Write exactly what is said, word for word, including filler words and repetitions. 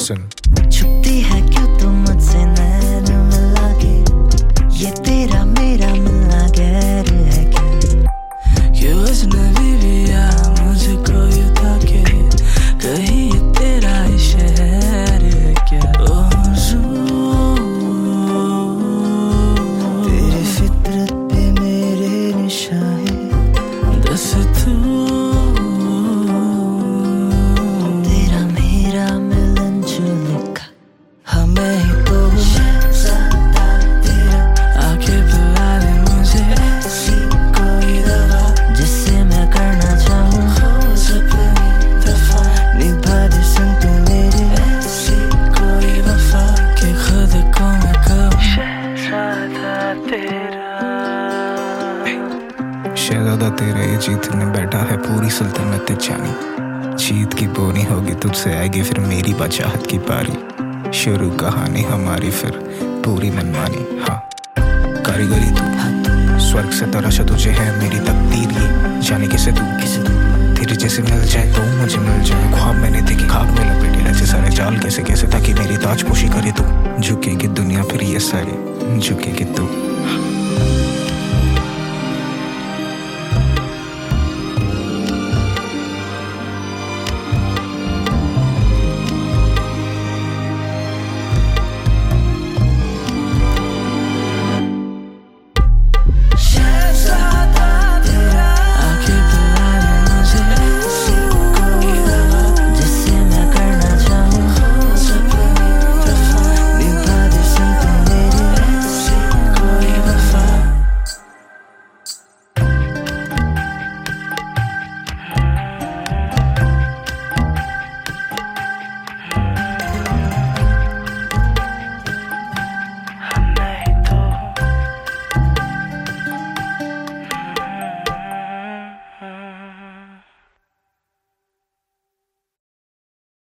सुन। छुपती है क्यों तुम मुझसे नैन मिला के, ये तेरा मेरा मिलना गैर है क्या? ये अजनबी भी आ मुझको यूं ताके, कहीं ये तेरा ही शहर है क्या? ओ तेरी फितरत पे मेरे निशान है, दस तू तेरा मेरा मिलन जो लिखा हमें ही तो शहज़ादा तेरा, आके बुला ले मुझे ऐसी कोई दवा जिससे मैं करना चाहूँ खोज अपनी दफा, निभा दे संग तू मेरे ऐसी कोई वफा कि खुद को मैं कहूँ शहज़ादा तेरा। शहजादा तेरा ये जीतने बैठा है पूरी सल्तनत जानी, जीत की बोनी होगी तुझसे आएगी फिर मेरी बचाहत की पारी, शुरू कहानी हमारी फिर पूरी मनमानी। हाँ कारीगरी तू, स्वर्ग से तराशा तुझे है मेरी तकदीर ये, जाने किसे तू किसे तू तेरे जैसे मिल जाए तो मुझे मिल जाए, ख्वाब मैंने देखी खाक में लपेटे रचे सारे जाल कैसे कैसे ताकि मेरी ताजपोशी करे तू, झुकेगी दुनिया फिर ये सारे झुकेगी तू।